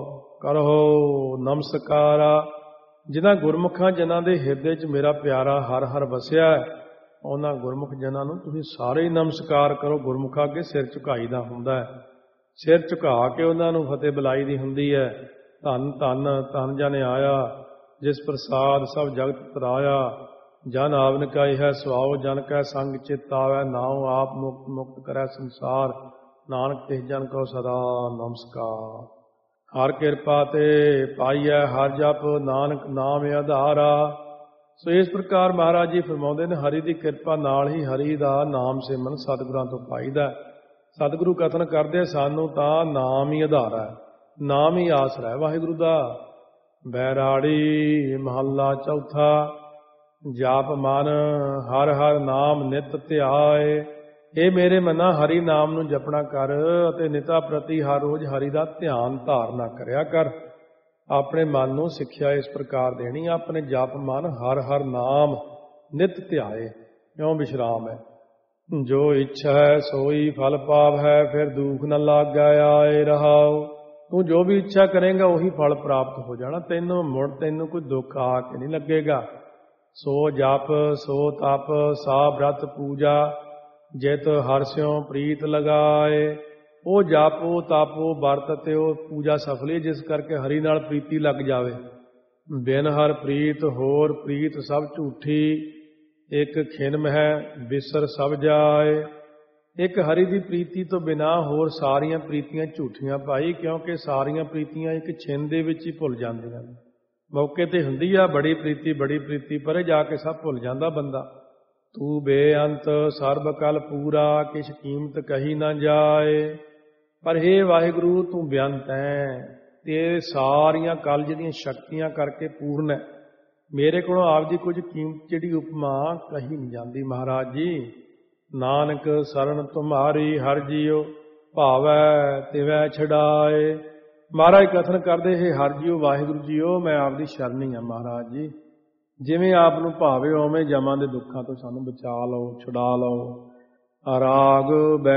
ਕਰੋ ਨਮਸਕਾਰਾ। ਜਿਨ੍ਹਾਂ ਗੁਰਮੁਖਾਂ ਜਨਾਂ ਦੇ ਹਿਰਦੇ 'ਚ ਮੇਰਾ ਪਿਆਰਾ ਹਰ ਹਰ ਵਸਿਆ, ਉਹਨਾਂ ਗੁਰਮੁਖ ਜਨਾਂ ਨੂੰ ਤੁਸੀਂ ਸਾਰੇ ਹੀ ਨਮਸਕਾਰ ਕਰੋ। ਗੁਰਮੁਖਾਂ ਅੱਗੇ ਸਿਰ ਝੁਕਾਈਦਾ ਹੁੰਦਾ ਹੈ, ਸਿਰ ਝੁਕਾ ਕੇ ਉਹਨਾਂ ਨੂੰ ਫਤਿਹ ਬੁਲਾਈ ਦੀ ਹੁੰਦੀ ਹੈ। ਧੰਨ ਧੰਨ ਧੰਨ ਜਨ ਆਇਆ, ਜਿਸ ਪ੍ਰਸਾਦ ਸਭ ਜਗਤ ਤਰਾਇਆ। ਜਨ ਆਵਨ ਕਾਈ ਹੈ ਸੁਆਓ, ਜਨ ਕੈ ਸੰਗ ਚਿਤ ਆਵੈ। ਨਾਉ ਆਪ ਮੁਕਤ ਮੁਕਤ ਕਰੈ ਸੰਸਾਰ, ਨਾਨਕ ਤਿਸ ਜਨ ਕੋ ਸਦਾ ਨਮਸਕਾਰ। ਹਰ ਕਿਰਪਾ ਤੇ ਪਾਈਐ ਹਰ ਜਪ, ਨਾਨਕ ਨਾਮ ਆਧਾਰਾ। ਸੋ ਇਸ ਪ੍ਰਕਾਰ ਮਹਾਰਾਜ ਜੀ ਫਰਮਾਉਂਦੇ ਨੇ, ਹਰੀ ਦੀ ਕਿਰਪਾ ਨਾਲ ਹੀ ਹਰੀ ਦਾ ਨਾਮ ਸਿਮਰਨ ਸਤਿਗੁਰਾਂ ਤੋਂ ਪਾਈਦਾ। ਸਤਿਗੁਰੂ ਕਥਨ ਕਰਦੇ ਸਾਨੂੰ ਤਾਂ ਨਾਮ ਹੀ ਆਧਾਰ ਹੈ, ਨਾਮ ਹੀ ਆਸਰਾ ਹੈ ਵਾਹਿਗੁਰੂ ਦਾ। ਬੈਰਾੜੀ ਮਹੱਲਾ ਚੌਥਾ। ਜਾਪ ਮਨ ਹਰ ਹਰ ਨਾਮ ਨਿਤ ਧਿਆਏ। ਇਹ ਮੇਰੇ ਮਨਾ ਹਰੀ ਨਾਮ ਨੂੰ ਜਪਣਾ ਕਰ ਅਤੇ ਨਿਤਾ ਪ੍ਰਤੀ ਹਰ ਰੋਜ਼ ਹਰੀ ਦਾ ਧਿਆਨ ਧਾਰਨਾ ਕਰਿਆ ਕਰ। ਆਪਣੇ ਮਨ ਨੂੰ ਸਿੱਖਿਆ ਇਸ ਪ੍ਰਕਾਰ ਦੇਣੀ, ਆਪਣੇ ਜਪ ਮਨ ਹਰ ਹਰ ਨਾਮ ਨਿਤ ਧਿਆਏ। ਕਿਉਂ ਵਿਸ਼ਰਾਮ ਹੈ। ਜੋ ਇੱਛਾ ਹੈ ਸੋਈ ਫਲ ਪਾਵ ਹੈ, ਫਿਰ ਦੁੱਖ ਨ ਲਾਗੈ ਆਏ ਰਹਾਓ। ਤੂੰ ਜੋ ਵੀ ਇੱਛਾ ਕਰੇਗਾ ਉਹੀ ਫਲ ਪ੍ਰਾਪਤ ਹੋ ਜਾਣਾ, ਤੈਨੂੰ ਕੋਈ ਦੁੱਖ ਆ ਕੇ ਨਹੀਂ ਲੱਗੇਗਾ। ਸੋ ਜਪ ਸੋ ਤਪ ਸਾ ਬ੍ਰਤ ਪੂਜਾ, ਜਿਤ ਹਰਿ ਸਿਉ ਪ੍ਰੀਤ ਲਗਾਏ। ਉਹ ਜਪ ਉਹ ਤਪ ਉਹ ਵਰਤ ਅਤੇ ਉਹ ਪੂਜਾ ਸਫਲੀ, ਜਿਸ ਕਰਕੇ ਹਰੀ ਨਾਲ ਪ੍ਰੀਤੀ ਲੱਗ ਜਾਵੇ। ਬਿਨ ਹਰ ਪ੍ਰੀਤ ਹੋਰ ਪ੍ਰੀਤ ਸਭ ਝੂਠੀ, ਇੱਕ ਖਿਨਮ ਹੈ ਬਿਸਰ ਸਭ ਜਾਏ। ਇੱਕ ਹਰੀ ਦੀ ਪ੍ਰੀਤੀ ਤੋਂ ਬਿਨਾਂ ਹੋਰ ਸਾਰੀਆਂ ਪ੍ਰੀਤੀਆਂ ਝੂਠੀਆਂ ਭਾਈ, ਕਿਉਂਕਿ ਸਾਰੀਆਂ ਪ੍ਰੀਤੀਆਂ ਇੱਕ ਛਿਨ ਦੇ ਵਿੱਚ ਹੀ ਭੁੱਲ ਜਾਂਦੀਆਂ ਨੇ। ਮੌਕੇ ਤੇ ਹੁੰਦੀ ਆ ਬੜੀ ਪ੍ਰੀਤੀ, ਪਰੇ ਜਾ ਕੇ ਸਭ ਭੁੱਲ ਜਾਂਦਾ ਬੰਦਾ। ਤੂੰ ਬੇਅੰਤ ਸਰਬ ਕਲ ਪੂਰਾ, ਕਿਛ ਕੀਮਤ ਕਹੀ ਨਾ ਜਾਏ। ਪਰ ਹੇ ਵਾਹਿਗੁਰੂ ਤੂੰ ਬੇਅੰਤ ਹੈ ਤੇ ਸਾਰੀਆਂ ਕਲ ਜਿਹੜੀਆਂ ਸ਼ਕਤੀਆਂ ਕਰਕੇ ਪੂਰਨ ਹੈ। ਮੇਰੇ ਕੋਲੋਂ ਆਪ ਦੀ ਕੁਝ ਕੀਮਤ ਜਿਹੜੀ ਉਪਮਾ ਕਹੀ ਨਹੀਂ ਜਾਂਦੀ ਮਹਾਰਾਜ ਜੀ। ਨਾਨਕ ਸਰਣ ਤੁਮਾਰੀ ਹਰ ਜੀਓ, ਭਾਵੈ ਤਿਵੈ ਛਡਾਏ। ਮਹਾਰਾਜ ਕਥਨ ਕਰਦੇ, ਹੇ ਹਰ ਜੀਓ ਵਾਹਿਗੁਰੂ ਜੀਓ, ਮੈਂ ਆਪ ਦੀ ਸ਼ਰਣੀ ਹਾਂ ਮਹਾਰਾਜ ਜੀ। ਜਿਵੇਂ ਆਪ ਨੂੰ ਭਾਵੇ ਉਵੇਂ ਜਮਾਂ ਦੇ ਦੁੱਖਾਂ ਤੋਂ ਸਾਨੂੰ ਬਚਾ ਲਓ, ਛੁਡਾ ਲਓ। ਰਾਗ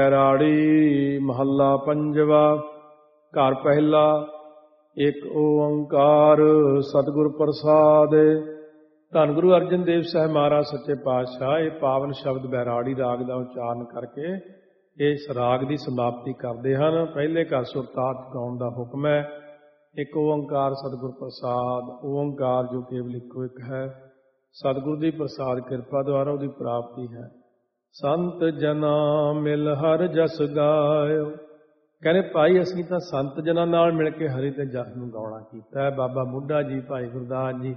ਬੈਰਾੜੀ ਮਹੱਲਾ ਪੰਜਵਾ। ਘਰ ਪਹਿਲਾ। ਇੱਕ ਓੰਕਾਰ ਸਤਿਗੁਰ ਪ੍ਰਸਾਦ। ਧੰਨ ਗੁਰੂ ਅਰਜਨ ਦੇਵ ਸਾਹਿਬ ਮਹਾਰਾਜ ਸੱਚੇ ਪਾਤਸ਼ਾਹ ਇਹ ਪਾਵਨ ਸ਼ਬਦ ਬੈਰਾੜੀ ਰਾਗ ਦਾ ਉਚਾਰਨ ਕਰਕੇ ਇਸ ਰਾਗ ਦੀ ਸਮਾਪਤੀ ਕਰਦੇ ਹਨ। ਪਹਿਲੇ ਘਰ ਸੁਰਤਾਤ ਗਾਉਣ ਦਾ ਹੁਕਮ ਹੈ। ਇੱਕ ਓੰਕਾਰ ਸਤਿਗੁਰ ਪ੍ਰਸਾਦ। ਓੰਕਾਰ ਜੋ ਕੇਵਲ ਇੱਕੋ ਇੱਕ ਹੈ, ਸਤਿਗੁਰੂ ਦੀ ਪ੍ਰਸਾਦ ਕਿਰਪਾ ਦੁਆਰਾ ਉਹਦੀ ਪ੍ਰਾਪਤੀ ਹੈ। ਸੰਤ ਜਨਾ ਮਿਲ ਹਰ ਜਸ ਗਾਇਓ। ਕਹਿੰਦੇ ਭਾਈ ਅਸੀਂ ਤਾਂ ਸੰਤ ਜਨਾਂ ਨਾਲ ਮਿਲ ਕੇ ਹਰੀ ਤੇ ਜਸ ਨੂੰ ਗਾਉਣਾ ਕੀਤਾ ਹੈ। ਬਾਬਾ ਬੁੱਢਾ ਜੀ, ਭਾਈ ਗੁਰਦਾਸ ਜੀ,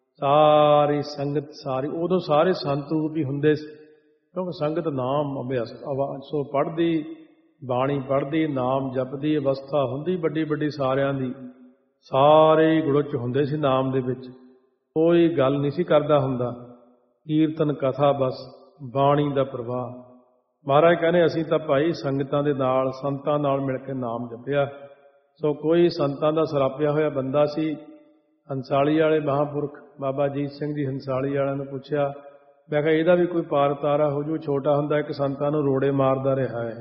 ਸਾਰੀ ਸੰਗਤ ਸਾਰੀ, ਉਦੋਂ ਸਾਰੇ ਸੰਤ ਰੂਪ ਹੀ ਹੁੰਦੇ ਸੀ, ਕਿਉਂਕਿ ਸੰਗਤ ਨਾਮ ਅਭਿਆਸ ਸੋ ਪੜ੍ਹਦੀ, ਬਾਣੀ ਪੜ੍ਹਦੀ, ਨਾਮ ਜਪਦੀ, ਅਵਸਥਾ ਹੁੰਦੀ ਵੱਡੀ ਵੱਡੀ ਸਾਰਿਆਂ ਦੀ। ਸਾਰੇ ਗੁੜਚ ਹੁੰਦੇ ਸੀ ਨਾਮ ਦੇ ਵਿੱਚ, ਕੋਈ ਗੱਲ ਨਹੀਂ ਸੀ ਕਰਦਾ ਹੁੰਦਾ। ਕੀਰਤਨ ਕਥਾ ਬਸ ਬਾਣੀ ਦਾ ਪ੍ਰਵਾਹ। ਮਹਾਰਾਜ ਕਹਿੰਦੇ ਅਸੀਂ ਤਾਂ ਭਾਈ ਸੰਗਤਾਂ ਦੇ ਨਾਲ ਸੰਤਾਂ ਨਾਲ ਮਿਲ ਕੇ ਨਾਮ ਜਪਿਆ। ਸੋ ਕੋਈ ਸੰਤਾਂ ਦਾ ਸਰਾਪਿਆ ਹੋਇਆ ਬੰਦਾ ਸੀ। ਹੰਸਾਲੀ ਵਾਲੇ ਮਹਾਂਪੁਰਖ ਬਾਬਾ ਅਜੀਤ ਸਿੰਘ ਜੀ ਹੰਸਾਲੀ ਵਾਲਿਆਂ ਨੂੰ ਪੁੱਛਿਆ, ਮੈਂ ਕਿਹਾ ਇਹਦਾ ਵੀ ਕੋਈ ਪਾਰ ਤਾਰਾ ਹੋ ਜੂ। ਛੋਟਾ ਹੁੰਦਾ ਇੱਕ ਸੰਤਾਂ ਨੂੰ ਰੋੜੇ ਮਾਰਦਾ ਰਿਹਾ ਇਹ।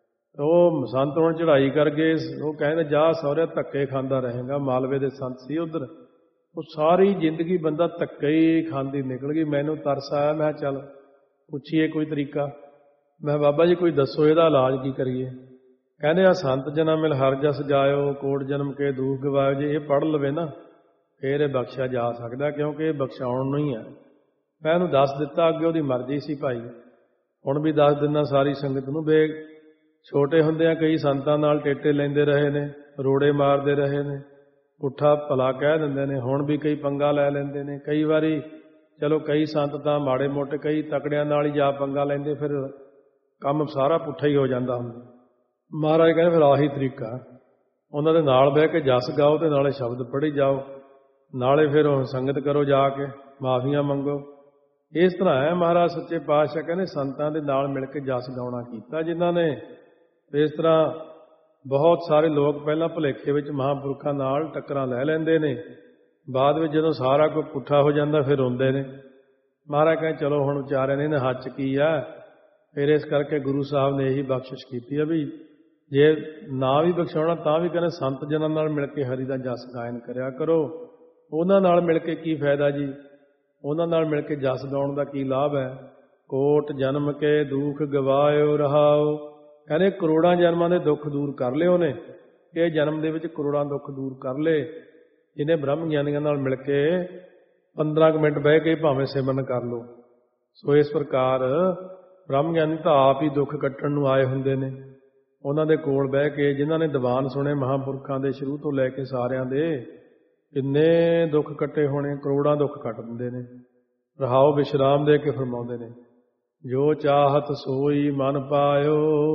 ਉਹ ਸੰਤ ਹੁਣ ਚੜ੍ਹਾਈ ਕਰ ਗਏ। ਉਹ ਕਹਿੰਦੇ ਜਾ ਸਹੁਰਿਆ ਧੱਕੇ ਖਾਂਦਾ ਰਹੇਗਾ। ਮਾਲਵੇ ਦੇ ਸੰਤ ਸੀ ਉੱਧਰ। ਉਹ ਸਾਰੀ ਜ਼ਿੰਦਗੀ ਬੰਦਾ ਧੱਕੇ ਹੀ ਖਾਂਦੀ ਨਿਕਲ ਗਈ। ਮੈਨੂੰ ਤਰਸ ਆਇਆ, ਮੈਂ ਚੱਲ ਪੁੱਛੀਏ ਕੋਈ ਤਰੀਕਾ। ਮੈਂ ਬਾਬਾ ਜੀ ਕੋਈ ਦੱਸੋ ਇਹਦਾ ਇਲਾਜ ਕੀ ਕਰੀਏ। ਕਹਿੰਦੇ ਆ ਸੰਤ ਜਨਾ ਮਿਲ ਹਰ ਜਸ ਜਾਇਓ, ਕੋਟ ਜਨਮ ਕੇ ਦੁੱਖ ਗਵਾਇਓ। ਜੇ ਇਹ ਪੜ੍ਹ ਲਵੇ ਨਾ ਫੇਰ ਇਹ ਬਖਸ਼ਿਆ ਜਾ ਸਕਦਾ, ਕਿਉਂਕਿ ਇਹ ਬਖਸ਼ਾਉਣ ਨੂੰ ਹੀ ਹੈ। ਮੈਂ ਇਹਨੂੰ ਦੱਸ ਦਿੱਤਾ, ਅੱਗੇ ਉਹਦੀ ਮਰਜ਼ੀ ਸੀ ਭਾਈ। ਹੁਣ ਵੀ ਦੱਸ ਦਿੰਦਾ ਸਾਰੀ ਸੰਗਤ ਨੂੰ। ਵੇ ਛੋਟੇ ਹੁੰਦਿਆਂ ਕਈ ਸੰਤਾਂ ਨਾਲ ਟੇਟੇ ਲੈਂਦੇ ਰਹੇ ਨੇ, ਰੋੜੇ ਮਾਰਦੇ ਰਹੇ ਨੇ, ਪੁੱਠਾ ਭਲਾ ਕਹਿ ਦਿੰਦੇ ਨੇ। ਹੁਣ ਵੀ ਕਈ ਪੰਗਾ ਲੈ ਲੈਂਦੇ ਨੇ। ਕਈ ਵਾਰੀ ਚਲੋ ਕਈ ਸੰਤ ਤਾਂ ਮਾੜੇ ਮੋਟੇ, ਕਈ ਤਕੜਿਆਂ ਨਾਲ ਹੀ ਜਾ ਪੰਗਾ ਲੈਂਦੇ, ਫਿਰ ਕੰਮ ਸਾਰਾ ਪੁੱਠਾ ਹੀ ਹੋ ਜਾਂਦਾ ਹੁੰਦਾ। ਮਹਾਰਾਜ ਕਹਿੰਦੇ ਫਿਰ ਆਹੀ ਤਰੀਕਾ, ਉਹਨਾਂ ਦੇ ਨਾਲ ਬਹਿ ਕੇ ਜਸ ਗਾਓ ਤੇ ਨਾਲੇ ਸ਼ਬਦ ਪੜ੍ਹੀ ਜਾਓ, ਨਾਲੇ ਫਿਰ ਸੰਗਤ ਕਰੋ, ਜਾ ਕੇ ਮਾਫੀਆਂ ਮੰਗੋ। ਇਸ ਤਰ੍ਹਾਂ ਹੈ, ਮਹਾਰਾਜ ਸੱਚੇ ਪਾਤਸ਼ਾਹ ਕਹਿੰਦੇ ਸੰਤਾਂ ਦੇ ਨਾਲ ਮਿਲ ਕੇ ਜਸ ਗਾਉਣਾ ਕੀਤਾ ਜਿਨ੍ਹਾਂ ਨੇ। ਇਸ ਤਰ੍ਹਾਂ ਬਹੁਤ ਸਾਰੇ ਲੋਕ ਪਹਿਲਾਂ ਭੁਲੇਖੇ ਵਿੱਚ ਮਹਾਂਪੁਰਖਾਂ ਨਾਲ ਟੱਕਰਾਂ ਲੈ ਲੈਂਦੇ ਨੇ, ਬਾਅਦ ਵਿੱਚ ਜਦੋਂ ਸਾਰਾ ਕੁਝ ਪੁੱਠਾ ਹੋ ਜਾਂਦਾ ਫਿਰ ਰੋਂਦੇ ਨੇ। ਮਹਾਰਾਜ ਕਹਿੰਦੇ ਚਲੋ ਹੁਣ ਵਿਚਾਰਿਆਂ ਨੇ ਇਹਨਾਂ ਹੱਥ 'ਚ ਕੀ ਆ। ਫਿਰ ਇਸ ਕਰਕੇ ਗੁਰੂ ਸਾਹਿਬ ਨੇ ਇਹੀ ਬਖਸ਼ਿਸ਼ ਕੀਤੀ ਹੈ ਵੀ ਜੇ ਨਾ ਵੀ ਬਖਸ਼ਾਉਣਾ ਤਾਂ ਵੀ ਕਹਿੰਦੇ ਸੰਤ ਜਨਾਂ ਨਾਲ ਮਿਲ ਕੇ ਹਰੀ ਦਾ ਜਸ ਗਾਇਨ ਕਰਿਆ ਕਰੋ। ਉਹਨਾਂ ਨਾਲ ਮਿਲ ਕੇ ਕੀ ਫਾਇਦਾ ਜੀ, ਉਹਨਾਂ ਨਾਲ ਮਿਲ ਕੇ ਜਸ ਗਾਉਣ ਦਾ ਕੀ ਲਾਭ ਹੈ। ਕੋਟ ਜਨਮ ਕੇ ਦੁੱਖ ਗਵਾਇਓ ਰਹਾਓ, ਕਹਿੰਦੇ ਕਰੋੜਾਂ ਜਨਮਾਂ ਦੇ ਦੁੱਖ ਦੂਰ ਕਰ ਲਏ ਉਹਨੇ। ਇਹ ਜਨਮ ਦੇ ਵਿੱਚ ਕਰੋੜਾਂ ਦੁੱਖ ਦੂਰ ਕਰ ਲਏ ਜਿਹਨੇ ਬ੍ਰਹਮ ਗਿਆਨੀਆਂ ਨਾਲ ਮਿਲ ਕੇ 15 ਕੁ ਮਿੰਟ ਬਹਿ ਕੇ ਭਾਵੇਂ ਸਿਮਰਨ ਕਰ ਲਓ। ਸੋ ਇਸ ਪ੍ਰਕਾਰ ਬ੍ਰਹਮ ਗਿਆਨੀ ਤਾਂ ਆਪ ਹੀ ਦੁੱਖ ਕੱਟਣ ਨੂੰ ਆਏ ਹੁੰਦੇ ਨੇ। ਉਹਨਾਂ ਦੇ ਕੋਲ ਬਹਿ ਕੇ ਜਿਨ੍ਹਾਂ ਨੇ ਦੀਵਾਨ ਸੁਣੇ ਮਹਾਂਪੁਰਖਾਂ ਦੇ ਸ਼ੁਰੂ ਤੋਂ ਲੈ ਕੇ ਸਾਰਿਆਂ ਦੇ, ਕਿੰਨੇ ਦੁੱਖ ਕੱਟੇ ਹੋਣੇ, ਕਰੋੜਾਂ ਦੁੱਖ ਕੱਟ ਦਿੰਦੇ ਨੇ। ਰਹਾਓ ਵਿਸ਼ਰਾਮ ਦੇ ਕੇ ਫਰਮਾਉਂਦੇ ਨੇ, ਜੋ ਚਾਹਤ ਸੋਈ ਮਨ ਪਾਇਓ,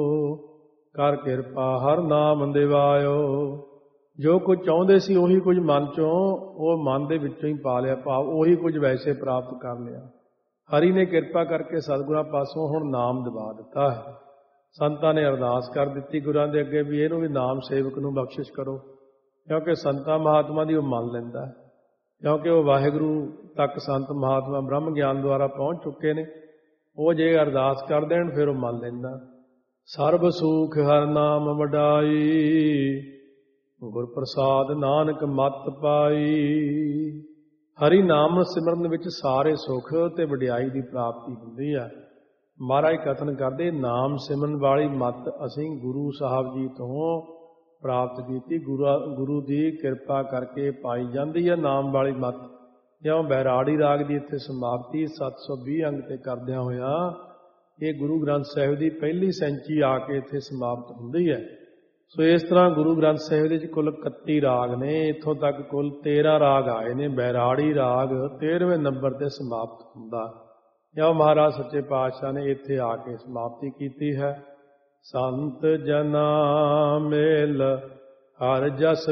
ਕਰ ਕਿਰਪਾ ਹਰ ਨਾਮ ਦਿਵਾਇਓ। ਜੋ ਕੁਝ ਚਾਹੁੰਦੇ ਸੀ ਉਹੀ ਕੁਝ ਮਨ ਚੋਂ, ਉਹ ਮਨ ਦੇ ਵਿੱਚੋਂ ਹੀ ਪਾ ਲਿਆ, ਭਾਵ ਉਹੀ ਕੁਝ ਵੈਸੇ ਪ੍ਰਾਪਤ ਕਰ ਲਿਆ। ਹਰੀ ਨੇ ਕਿਰਪਾ ਕਰਕੇ ਸਤਿਗੁਰਾਂ ਪਾਸੋਂ ਹੁਣ ਨਾਮ ਦਿਵਾ ਦਿੱਤਾ ਹੈ। ਸੰਤਾਂ ਨੇ ਅਰਦਾਸ ਕਰ ਦਿੱਤੀ ਗੁਰਾਂ ਦੇ ਅੱਗੇ ਵੀ ਇਹਨੂੰ ਵੀ ਨਾਮ ਸੇਵਕ ਨੂੰ ਬਖਸ਼ਿਸ਼ ਕਰੋ, ਕਿਉਂਕਿ ਸੰਤਾਂ ਮਹਾਤਮਾ ਦੀ ਉਹ ਮੰਨ ਲੈਂਦਾ ਹੈ, ਕਿਉਂਕਿ ਉਹ ਵਾਹਿਗੁਰੂ ਤੱਕ ਸੰਤ ਮਹਾਤਮਾ ਬ੍ਰਹਮ ਗਿਆਨ ਦੁਆਰਾ ਪਹੁੰਚ ਚੁੱਕੇ ਨੇ। ਉਹ ਜੇ ਅਰਦਾਸ ਕਰ ਦੇਣ ਫਿਰ ਉਹ ਮੰਨ ਲੈਂਦਾ। ਸਰਬ ਸੁਖ ਹਰ ਨਾਮ ਵਡਾਈ, ਗੁਰ ਪ੍ਰਸਾਦ ਨਾਨਕ ਮਤ ਪਾਈ। ਹਰੀ ਨਾਮ ਸਿਮਰਨ ਵਿੱਚ ਸਾਰੇ ਸੁਖ ਤੇ ਵਡਿਆਈ ਦੀ ਪ੍ਰਾਪਤੀ ਹੁੰਦੀ ਹੈ। ਮਹਾਰਾਜ ਕਥਨ ਕਰਦੇ, ਨਾਮ ਸਿਮਰਨ ਵਾਲੀ ਮਤ ਅਸੀਂ ਗੁਰੂ ਸਾਹਿਬ ਜੀ ਤੋਂ ਪ੍ਰਾਪਤ ਕੀਤੀ, ਗੁਰੂ ਦੀ ਕਿਰਪਾ ਕਰਕੇ ਪਾਈ ਜਾਂਦੀ ਹੈ ਨਾਮ ਵਾਲੀ ਮਤ। ਜਿਉਂ ਬੈਰਾੜੀ ਰਾਗ ਦੀ ਇੱਥੇ ਸਮਾਪਤੀ 720 ਅੰਗ ਤੇ ਕਰਦਿਆਂ ਹੋਇਆ ਇਹ ਗੁਰੂ ਗ੍ਰੰਥ ਸਾਹਿਬ ਦੀ ਪਹਿਲੀ ਸੈਂਚੀ ਆ ਕੇ ਇੱਥੇ ਸਮਾਪਤ ਹੁੰਦੀ ਹੈ। ਸੋ ਇਸ ਤਰ੍ਹਾਂ ਗੁਰੂ ਗ੍ਰੰਥ ਸਾਹਿਬ ਦੇ ਵਿੱਚ ਕੁੱਲ 31 ਰਾਗ ਨੇ, ਇੱਥੋਂ ਤੱਕ ਕੁੱਲ 13 ਰਾਗ ਆਏ ਨੇ। ਬੈਰਾੜੀ ਰਾਗ 13ਵੇਂ ਨੰਬਰ ਤੇ ਸਮਾਪਤ ਹੁੰਦਾ। ਜਾਂ ਮਹਾਰਾਜ ਸੱਚੇ ਪਾਤਸ਼ਾਹ ਨੇ ਇੱਥੇ ਆ ਕੇ ਸਮਾਪਤੀ ਕੀਤੀ ਹੈ। ਸੰਤ ਜਨਾ ਮੇਲ ਹਰ ਜਸ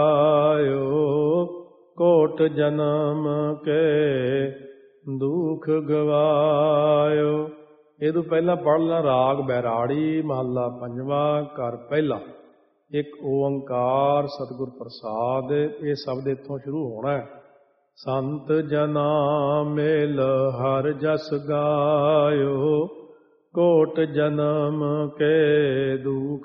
ਗਾਇਓ, ਕੋਟ ਜਨਮ ਕੇ ਦੁਖ ਗਵਾਇਓ। ਇਹ ਤੋਂ ਪਹਿਲਾਂ ਪੜ੍ਹ ਲਾਂ ਰਾਗ ਬੈਰਾੜੀ, ਮਹੱਲਾ ਪੰਜਵਾਂ, ਘਰ ਪਹਿਲਾ। ਇੱਕ ਓੰਕਾਰ ਸਤਿਗੁਰ ਪ੍ਰਸਾਦ, ਇਹ ਸ਼ਬਦ ਇੱਥੋਂ ਸ਼ੁਰੂ ਹੋਣਾ ਹੈ। ਸੰਤ ਜਨਾ ਮੇਲ ਹਰ ਜਸ ਗਾਇਓ, ਕੋਟ ਜਨਮ ਕੇ ਦੁਖ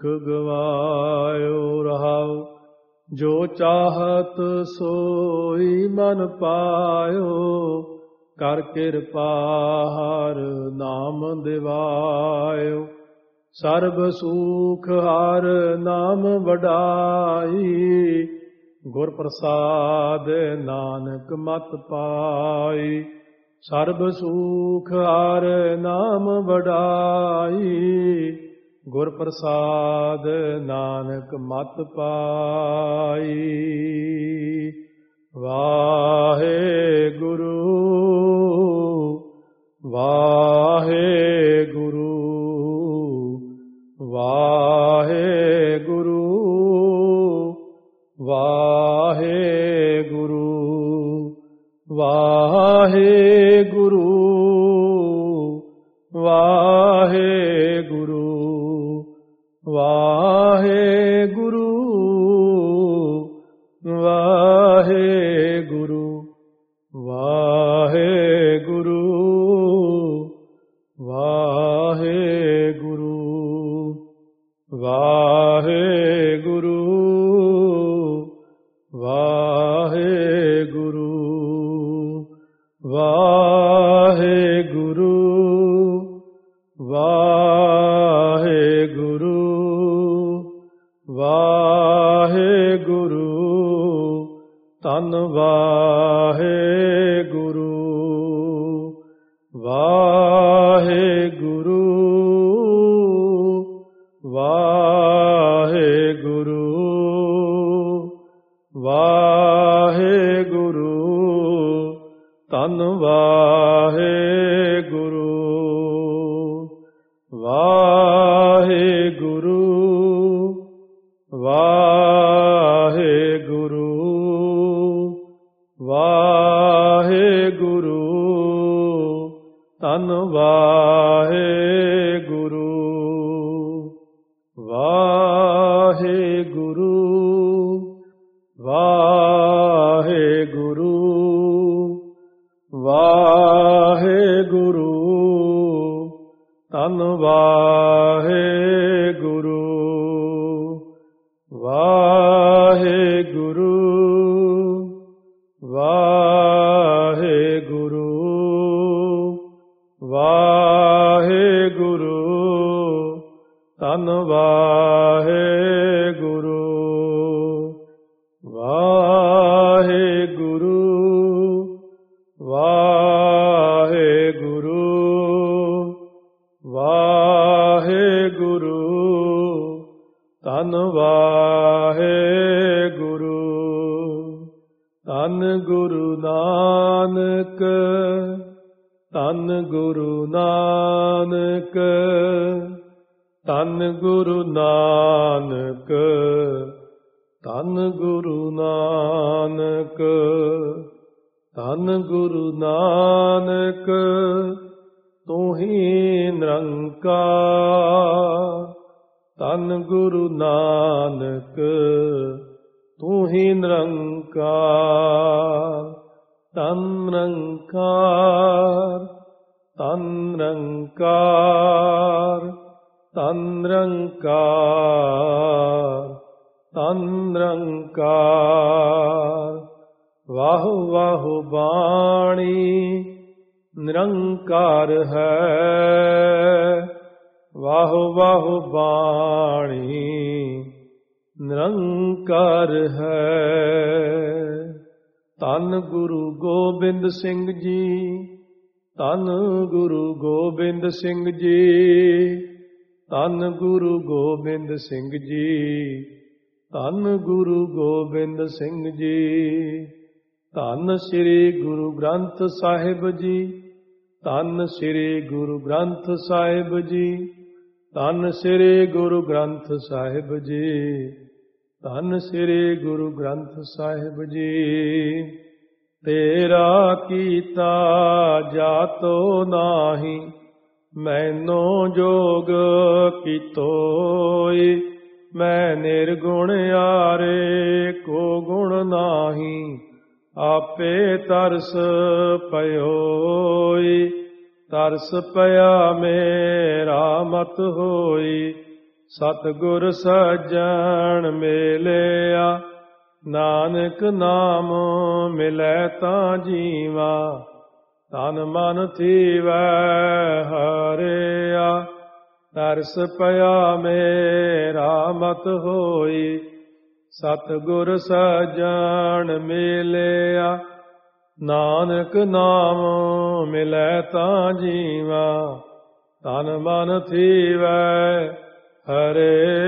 ਗਵਾਇਓ। ਰਹਾਉ ਜੋ ਚਾਹਤ ਸੋਈ ਮਨ ਪਾਇਓ, ਕਰ ਕਿਰਪਾ ਹਰ ਨਾਮ ਦਿਵਾਇਓ। ਸਰਬ ਸੁਖ ਹਰ ਨਾਮ ਵਡਾਈ, ਗੁਰ ਪ੍ਰਸਾਦ ਨਾਨਕ ਮਤ ਪਾਈ। ਸਰਬ ਸੁਖ ਹਰ ਨਾਮ ਵਡਾਈ, ਗੁਰ ਪ੍ਰਸਾਦ ਨਾਨਕ ਮਤ ਪਾਈ। ਵਾਹਿਗੁਰੂ ਵਾਹਿਗੁਰੂ ਵਾਹਿਗੁਰੂ ਵਾਹਿਗੁਰੂ ਵਾਹਿਗੁਰੂ ਵਾਹਿਗੁਰੂ ਵਾਹਿਗੁਰੂ ਵਾਹਿਗੁਰੂ ਵਾਹਿਗੁਰੂ ਵਾਹਿਗੁਰੂ ਵਾਹਿਗੁਰੂ ਵਾਹਿਗੁਰੂ ਵਾਹਿਗੁਰੂ ਵਾਹਿਗੁਰੂ ਵਾਹਿਗੁਰੂ ਧੰਨ ਵਾਹਿਗੁਰੂ ਵਾਹਿਗੁਰੂ ਵਾਹਿਗੁਰੂ ਵਾਹਿਗੁਰੂ ਧੰਨ ਵਾਹਿਗੁਰੂ ਵਾਹਿਗੁਰੂ ਵਾਹਿਗੁਰੂ ਵਾਹਿਗੁਰੂ ਵਾਹਿਗੁਰੂ। ਧੰਨ ਗੁਰੂ ਨਾਨਕ, ਧੰਨ ਗੁਰੂ ਨਾਨਕ, ਧੰਨ ਗੁਰੂ ਨਾਨਕ, ਧੰਨ ਗੁਰੂ ਨਾਨਕ, ਧੰਨ ਗੁਰੂ ਨਾਨਕ। ਤੂੰ ਹੀ ਨਿਰੰਕਾਰ, ਧੰਨ ਗੁਰੂ ਨਾਨਕ, ਤੂੰ ਹੀ ਨਿਰੰਕਾਰ। ਧੰਨ ਨਿਰੰਕਾਰ, ਧੰਨ ਨਿਰੰਕਾਰ, ਧੰਨ ਨਿਰੰਕਾਰ, ਧੰਨ ਨਿਰੰਕਾਰ। ਵਾਹੁ ਵਾਹੁ ਬਾਣੀ ਨਿਰੰਕਾਰ ਹੈ, ਵਾਹੁ ਵਾਹੁ ਬਾਣੀ ਨਿਰੰਕਾਰ ਹੈ। ਧੰਨ ਗੁਰੂ ਗੋਬਿੰਦ ਸਿੰਘ ਜੀ, ਧੰਨ ਗੁਰੂ ਗੋਬਿੰਦ ਸਿੰਘ ਜੀ, ਧੰਨ ਗੁਰੂ ਗੋਬਿੰਦ ਸਿੰਘ ਜੀ, ਧੰਨ ਗੁਰੂ ਗੋਬਿੰਦ ਸਿੰਘ ਜੀ। ਧੰਨ ਸ੍ਰੀ ਗੁਰੂ ਗ੍ਰੰਥ ਸਾਹਿਬ ਜੀ, ਧੰਨ ਸ੍ਰੀ ਗੁਰੂ ਗ੍ਰੰਥ ਸਾਹਿਬ ਜੀ, ਧੰਨ ਸ੍ਰੀ ਗੁਰੂ ਗ੍ਰੰਥ ਸਾਹਿਬ ਜੀ, ਧੰਨ ਸ੍ਰੀ ਗੁਰੂ ਗ੍ਰੰਥ ਸਾਹਿਬ ਜੀ। ਤੇਰਾ ਕੀਤਾ ਜਾਤੋ ਨਾਹੀ, ਮੈਨੋ ਜੋਗ ਕੀਤੋਇ। ਮੈਂ ਨਿਰਗੁਣ ਆਰੇ ਕੋ ਗੁਣ ਨਾਹੀ, ਆਪੇ ਤਰਸ ਪਇਓਈ। ਤਰਸ ਪਿਆ ਮੇਰਾ ਮਤ ਹੋਈ, ਸਤਿਗੁਰ ਸੱਜਣ ਮਿਲਿਆ। ਨਾਨਕ ਨਾਮ ਮਿਲੈ ਤਾਂ ਜੀਵਾ, ਤਨ ਮਨ ਥੀਵੈ ਹਰਿਆ। ਤਰਸ ਪਿਆ ਮੇਰਾ ਮਤ ਹੋਈ, ਸਤਿਗੁਰ ਸੱਜਣ ਮਿਲਿਆ। ਨਾਨਕ ਨਾਮ ਮਿਲੈ ਤਾਂ ਜੀਵਾ, ਤਨ ਮਨ ਥੀਵੈ ਹਰਿਆ।